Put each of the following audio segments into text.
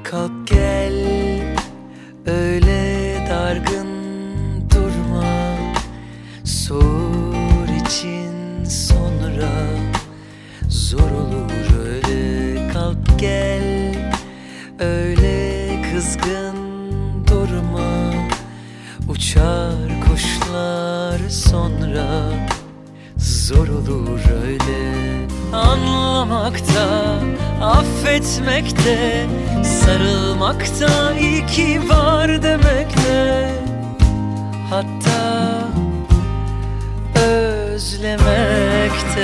Kalk gel, öyle dargın durma. Soğur için sonra zor olur öyle. Kalk gel, öyle kızgın durma. Uçar kuşlar sonra zor olur öyle. Anlamakta, affetmekte, sarılmakta, iyi ki var demekte, hatta özlemekte.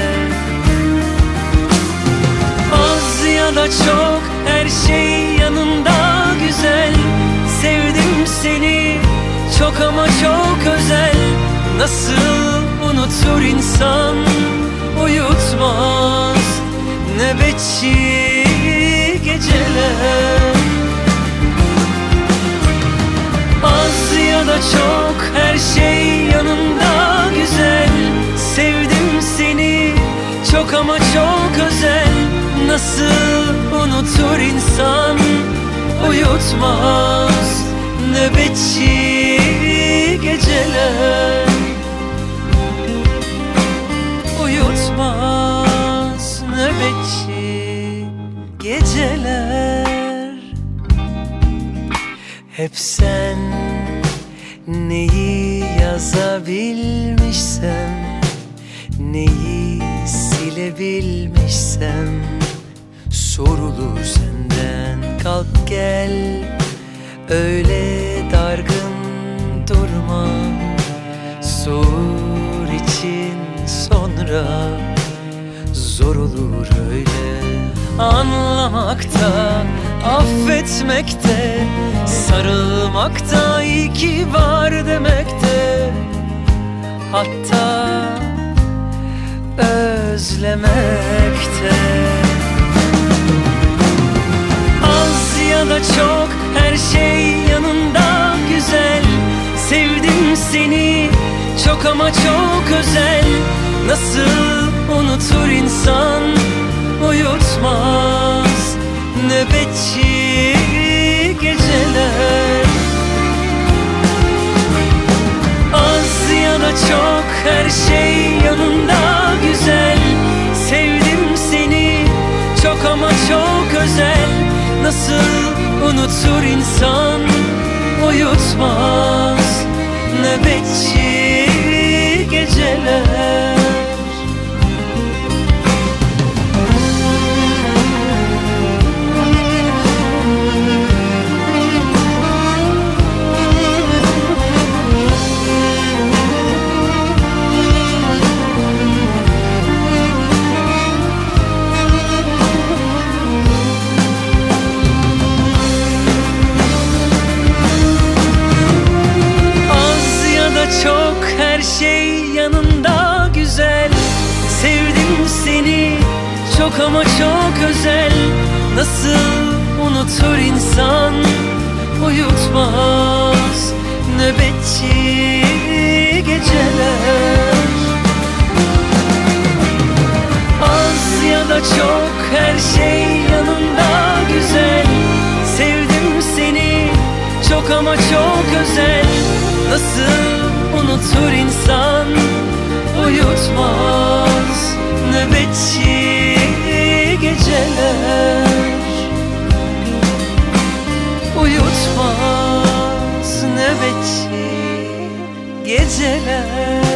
Az ya da çok her şey yanında güzel. Sevdim seni çok ama çok özel. Nasıl unutur insan, uyutmaz nöbetçi geceler. Az ya da çok her şey yanında güzel. Sevdim seni çok ama çok özel. Nasıl unutur insan, uyutmaz nöbetçi geceler. Uyutmaz nöbetçi geceler. Hep sen neyi yazabilmişsem, neyi silebilmişsem, sorulur senden. Kalk gel, öyle dargın durma. Soğur için sonra zor olur öyle. Anlamakta, affetmekte, sarılmakta, iyi ki var demekte, hatta özlemekte. Az ya da çok her şey yanında güzel. Sevdim seni çok ama çok özel. Nasıl unutur insan, uyutmaz nöbetçi geceler. Az ya da çok her şey yanında güzel. Sevdim seni çok ama çok özel. Nasıl unutur insan, uyutmaz nöbetçi geceler. Çok her şey yanında güzel. Sevdim seni çok ama çok özel. Nasıl unutur insan, uyutmaz nöbetçi geceler. Az ya da çok her şey yanında güzel. Sevdim seni çok ama çok özel. Nasıl unutur insan, uyutmaz nöbetçi geceler. Uyutmaz nöbetçi geceler.